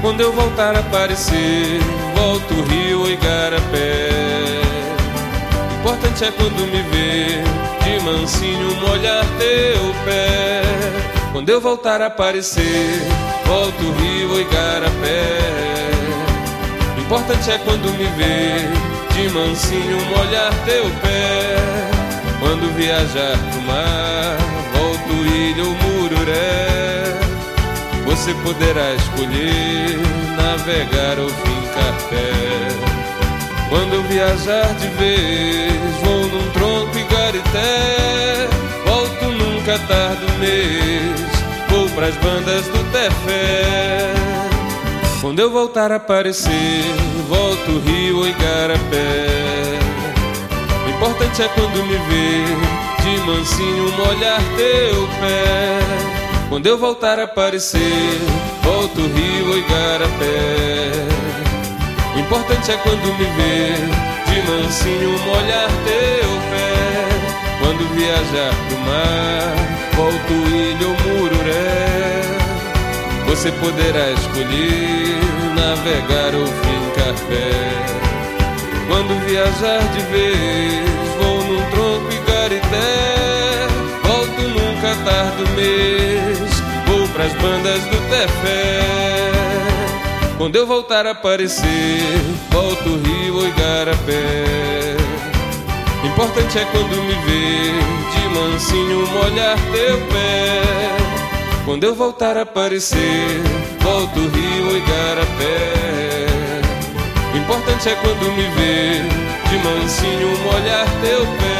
Quando eu voltar a aparecer, volto Rio ou Igarapé. Importante é quando me ver, de mansinho molhar teu pé. Quando eu voltar a aparecer, volto Rio ou Igarapé. Importante é quando me ver, de mansinho molhar teu pé. Quando viajar pro mar, volto Ilha ou Mururé. Você poderá escolher navegar ou fincar pé. Quando eu viajar de vez, vou num tronco Igarité. Volto num catar do mês, vou pras bandas do Tefé. Quando eu voltar a aparecer, volto Rio ou Igarapé. O importante é quando me ver, de mansinho molhar teu pé. Quando eu voltar a aparecer, volto Rio ou Igarapé. O importante é quando me ver, de mansinho molhar teu pé. Quando viajar pro mar, volto Ilha ou Mururé. Você poderá escolher navegar ou fincar pé. Quando viajar de vez, vou num tronco Igarité. Volto num catar do mês, vou pras bandas do Tefé. Quando eu voltar a aparecer, volto Rio ou Igarapé. Importante é quando me ver, de mansinho molhar teu pé. Quando eu voltar a aparecer, volto Rio ou Igarapé. O importante é quando me ver, de mansinho molhar teu pé.